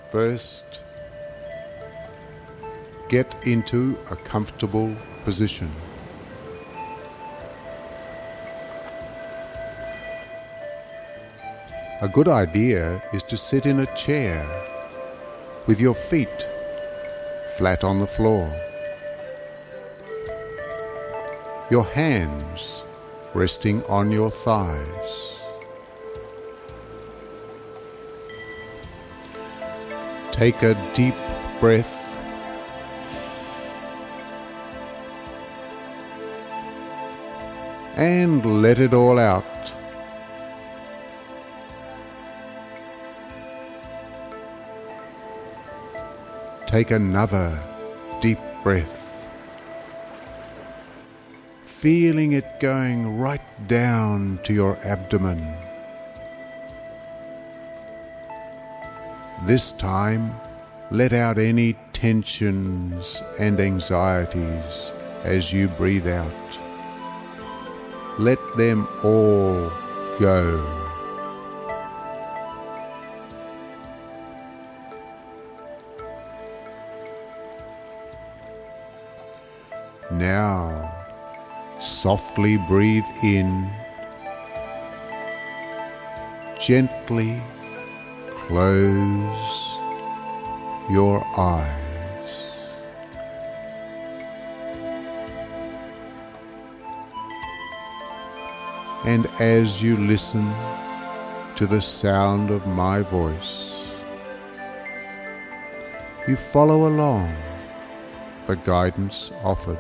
First, get into a comfortable position. A good idea is to sit in a chair with your feet flat on the floor, your hands resting on your thighs. Take a deep breath and let it all out. Take another deep breath, feeling it going right down to your abdomen. This time, let out any tensions and anxieties as you breathe out. Let them all go. Now, softly breathe in, gently close your eyes. And as you listen to the sound of my voice, you follow along the guidance offered.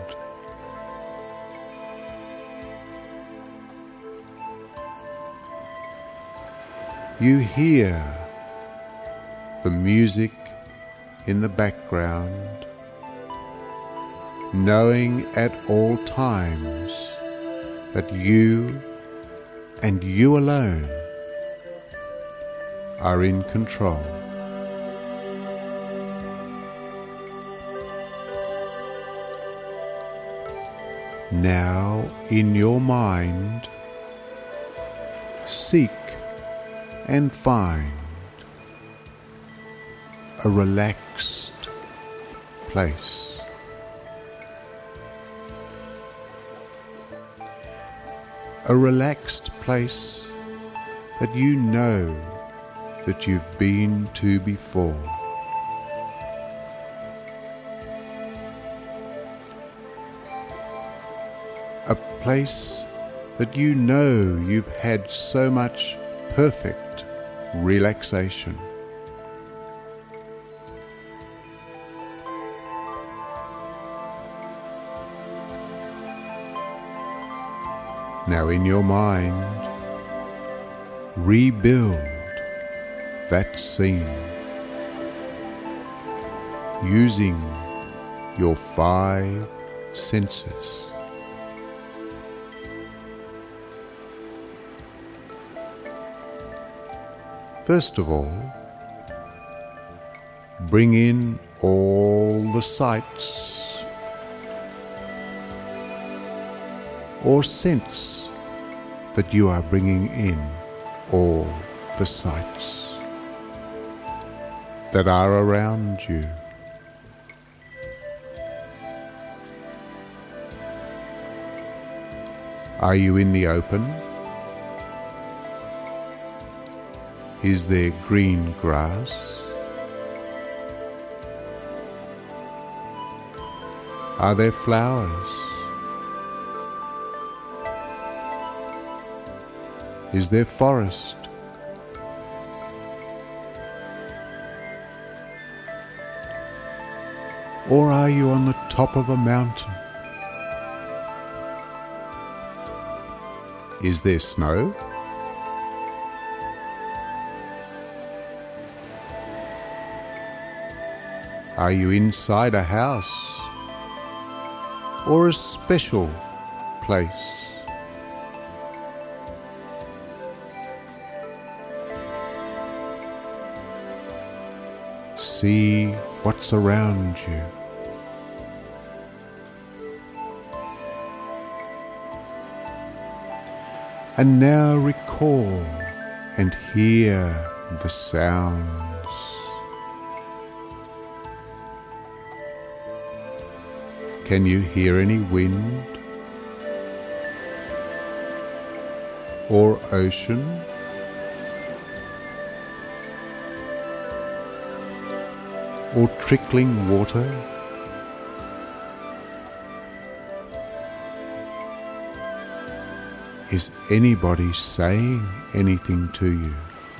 You hear the music in the background, knowing at all times that you and you alone are in control. Now, in your mind, seek and find a relaxed place. A relaxed place that you know that you've been to before. A place that you know you've had so much perfect relaxation. Now in your mind, rebuild that scene using your 5 senses. First of all, bring in all the sights or sense that you are bringing in all the sights that are around you. Are you in the open? Is there green grass? Are there flowers? Is there forest? Or are you on the top of a mountain? Is there snow? Are you inside a house or a special place? See what's around you. And now recall and hear the sounds Can you hear any wind or ocean? Or trickling water? Is anybody saying anything to you?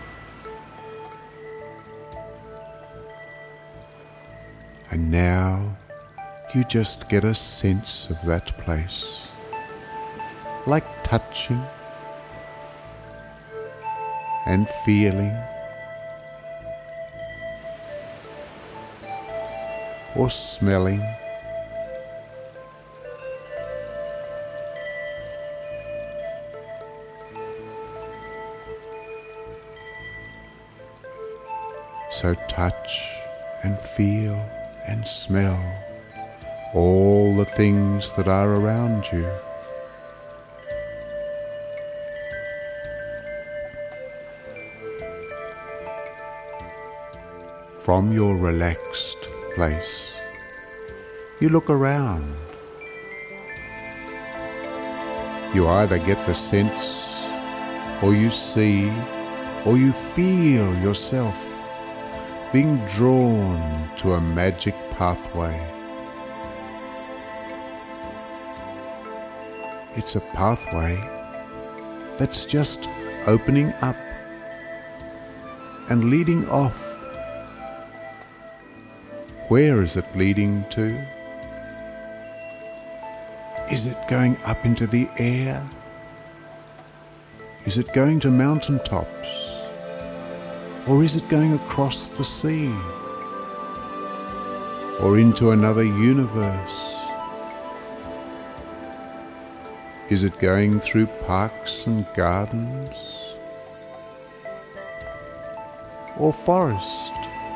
And now you just get a sense of that place, like touching and feeling, or smelling, so touch and feel and smell all the things that are around you. From your relaxed place, you look around. You either get the sense, or you see, or you feel yourself being drawn to a magic pathway. It's a pathway that's just opening up and leading off. Where is it leading to? Is it going up into the air? Is it going to mountaintops? Or is it going across the sea? Or into another universe? Is it going through parks and gardens? Or forest?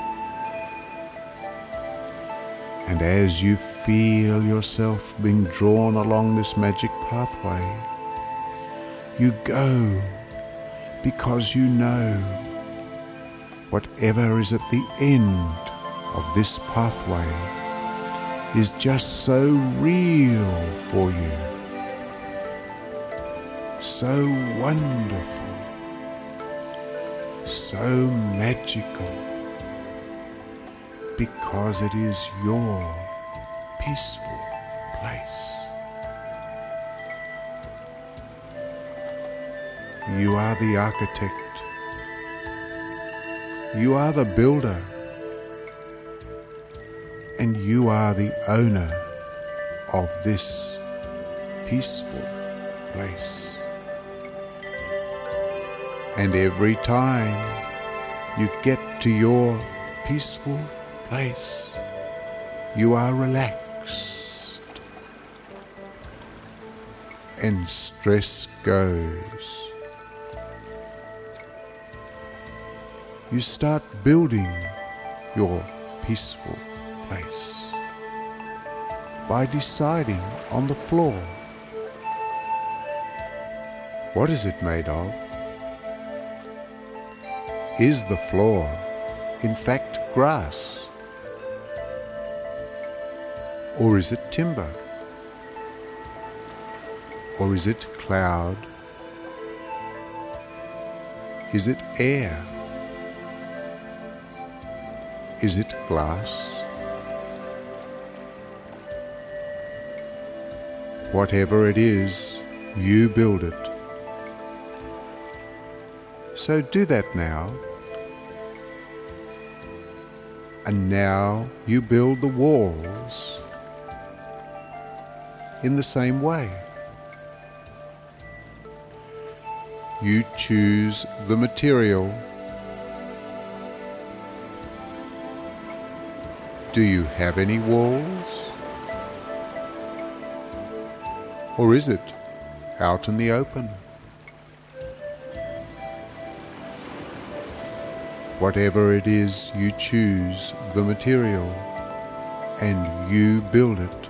And as you feel yourself being drawn along this magic pathway, you go because you know whatever is at the end of this pathway is just so real for you, so wonderful, so magical, because it is your peaceful place. You are the architect. You are the builder. And you are the owner of this peaceful place. And every time you get to your peaceful place, you are relaxed, and stress goes. You start building your peaceful place by deciding on the floor. What is it made of? Is the floor, in fact, grass? Or is it timber? Or is it cloud? Is it air? Is it glass? Whatever it is, you build it. So do that now. And now you build the walls in the same way. You choose the material. Do you have any walls? Or is it out in the open? Whatever it is, you choose the material and you build it.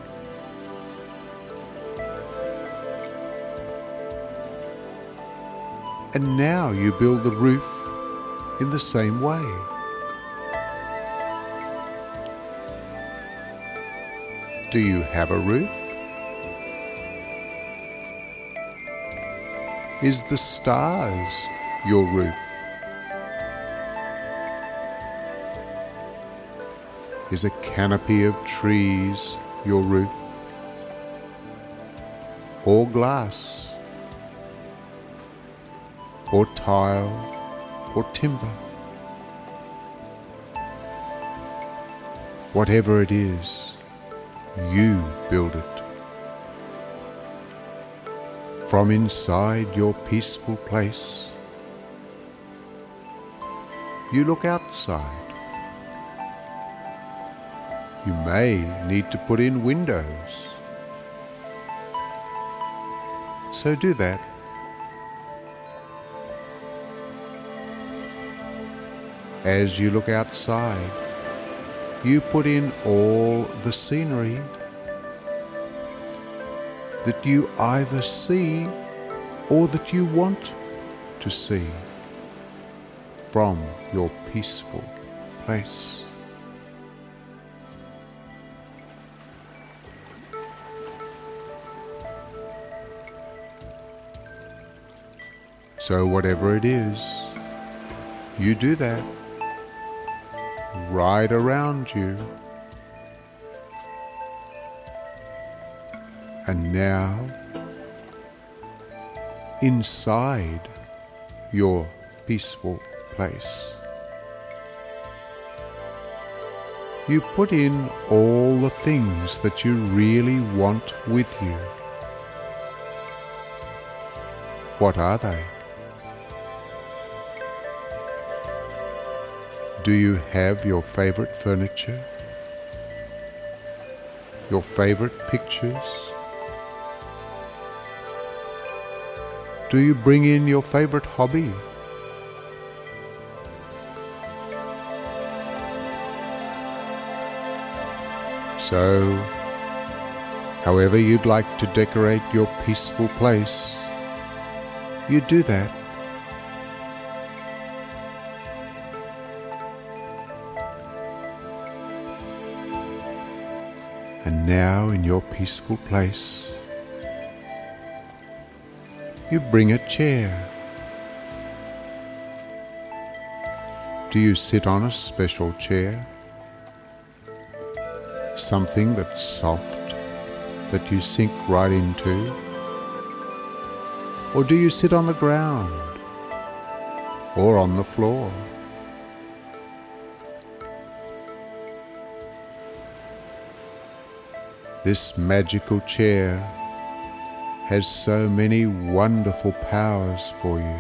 And now you build the roof in the same way. Do you have a roof? Is the stars your roof? Is a canopy of trees your roof? Or glass? Or tile? Or timber? Whatever it is, you build it. From inside your peaceful place, you look outside. You may need to put in windows. So do that. As you look outside, you put in all the scenery that you either see or that you want to see from your peaceful place. So whatever it is, you do that right around you. And now, inside your peaceful place, you put in all the things that you really want with you. What are they? Do you have your favorite furniture? Your favorite pictures? Do you bring in your favorite hobby? So, however you'd like to decorate your peaceful place, you do that. And now in your peaceful place, you bring a chair. Do you sit on a special chair? Something that's soft, that you sink right into? Or do you sit on the ground? Or on the floor? This magical chair has so many wonderful powers for you.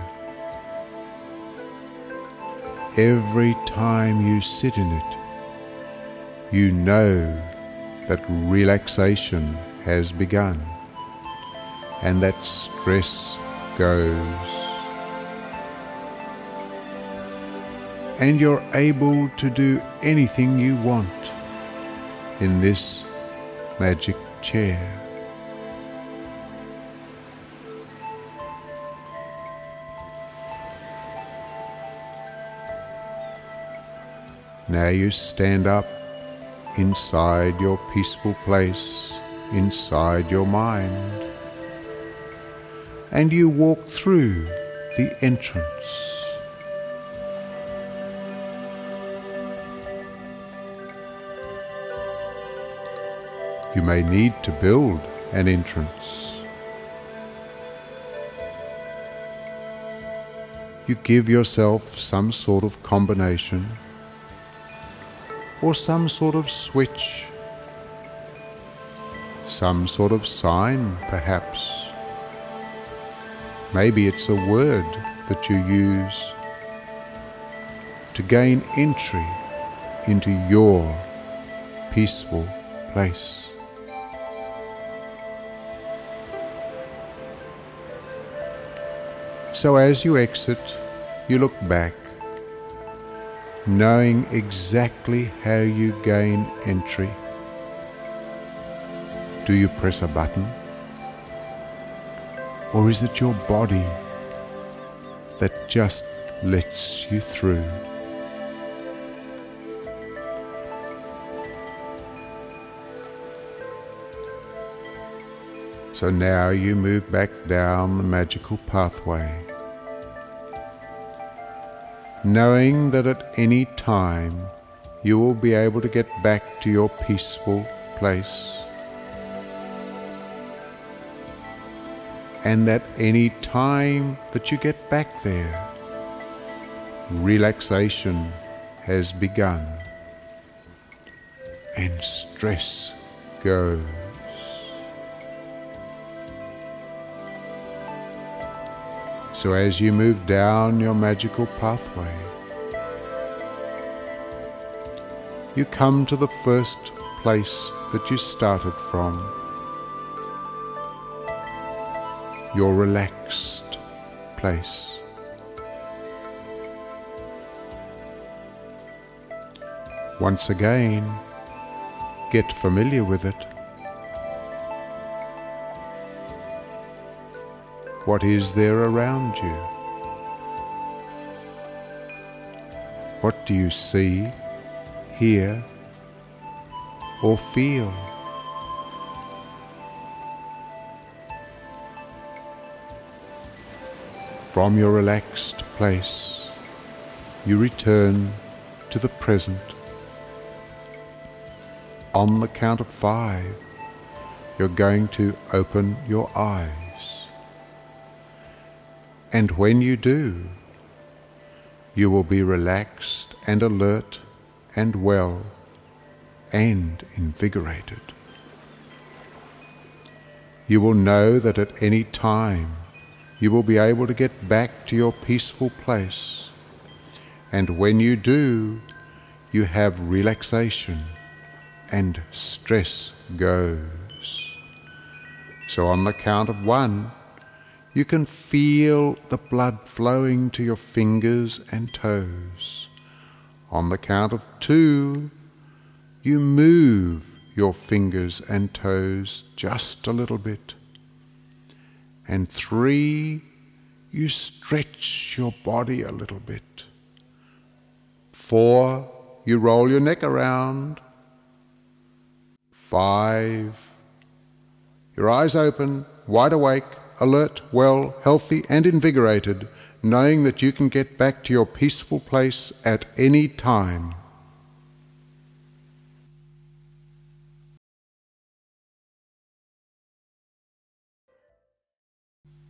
Every time you sit in it, you know that relaxation has begun and that stress goes. And you're able to do anything you want in this magic chair. Now you stand up inside your peaceful place, inside your mind, and you walk through the entrance. You may need to build an entrance. You give yourself some sort of combination or some sort of switch, some sort of sign perhaps. Maybe it's a word that you use to gain entry into your peaceful place. So as you exit, you look back, knowing exactly how you gain entry. Do you press a button? Or is it your body that just lets you through? So now you move back down the magical pathway, knowing that at any time you will be able to get back to your peaceful place, and that any time that you get back there, relaxation has begun and stress goes. So as you move down your magical pathway, you come to the first place that you started from, your relaxed place. Once again, get familiar with it. What is there around you? What do you see, hear, or feel? From your relaxed place, you return to the present. On the count of 5, you're going to open your eyes. And when you do, you will be relaxed and alert and well and invigorated. You will know that at any time you will be able to get back to your peaceful place. And when you do, you have relaxation and stress goes. So on the count of 1, you can feel the blood flowing to your fingers and toes. On the count of 2, you move your fingers and toes just a little bit. And 3, you stretch your body a little bit. 4, you roll your neck around. 5, your eyes open, wide awake, alert, well, healthy and invigorated, knowing that you can get back to your peaceful place at any time.